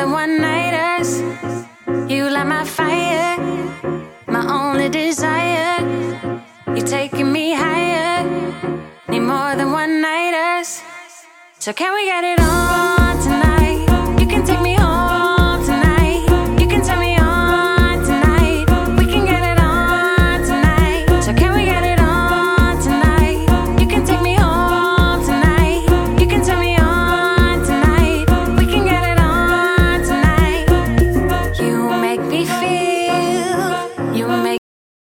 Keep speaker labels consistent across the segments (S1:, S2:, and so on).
S1: than one-nighters. You light my fire, my only desire. You're taking me higher. Need more than one-nighters. So can we get it on tonight? You can take me home tonight. You can turn me on tonight. We can get it on tonight. So can we get it on tonight? You can take me home tonight. You can turn me on tonight. We can get it on tonight. You make me feel. You make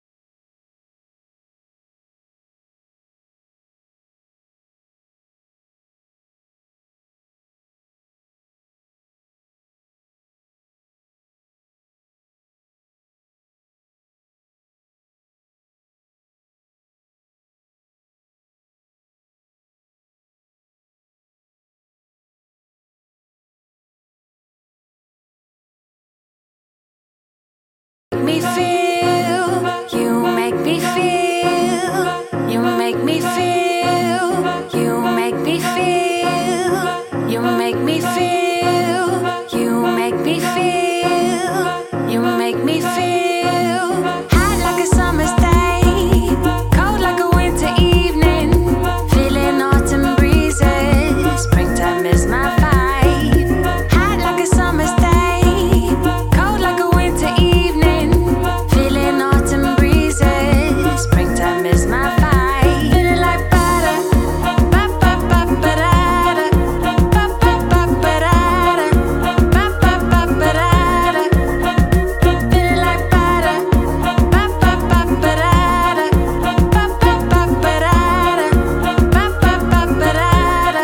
S1: me feel, you make me feel, you make me feel, you make me feel, you make me feel, you make me feel, you make me feel hot like a summer's day, cold like a winter evening, feeling autumn breezes, springtime is my vibe. Hot like a summer's day, cold like a winter evening, feeling autumn breezes, springtime is my vibe. Feeling like butter, ba ba ba ba da da, ba ba ba ba da da, ba ba ba ba da da. Feeling like butter, ba ba ba ba da da, ba ba ba ba da da, ba ba ba ba da da.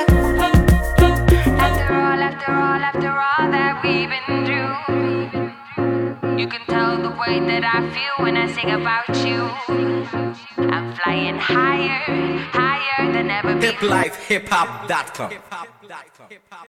S1: After all that we've been through, you can tell the way that I feel when I sing about you. I'm flying higher, higher than ever before.
S2: hiplifehiphop.com